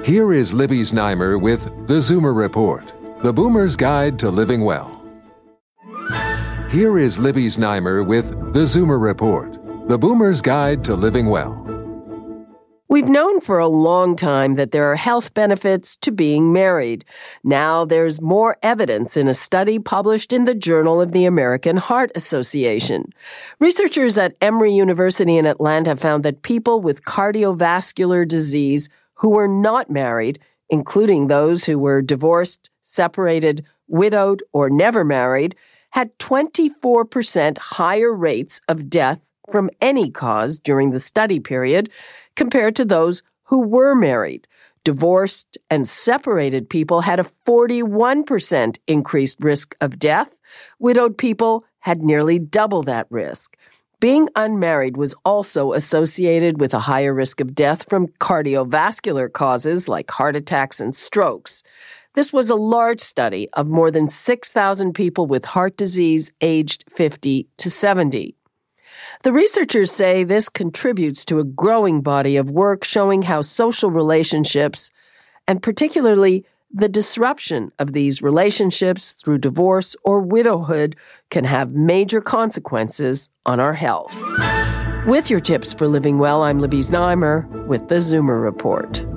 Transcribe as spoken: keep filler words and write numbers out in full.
Here is Libby Znaimer with The Zoomer Report, the Boomer's Guide to Living Well. Here is Libby Znaimer with The Zoomer Report, the Boomer's Guide to Living Well. We've known for a long time that there are health benefits to being married. Now there's more evidence in a study published in the Journal of the American Heart Association. Researchers at Emory University in Atlanta found that people with cardiovascular disease who were not married, including those who were divorced, separated, widowed, or never married, had twenty-four percent higher rates of death from any cause during the study period compared to those who were married. Divorced and separated people had a forty-one percent increased risk of death. Widowed people had nearly double that risk. Being unmarried was also associated with a higher risk of death from cardiovascular causes like heart attacks and strokes. This was a large study of more than six thousand people with heart disease aged fifty to seventy. The researchers say this contributes to a growing body of work showing how social relationships, and particularly the disruption of these relationships through divorce or widowhood, can have major consequences on our health. With your tips for living well, I'm Libby Znaimer with the Zoomer Report.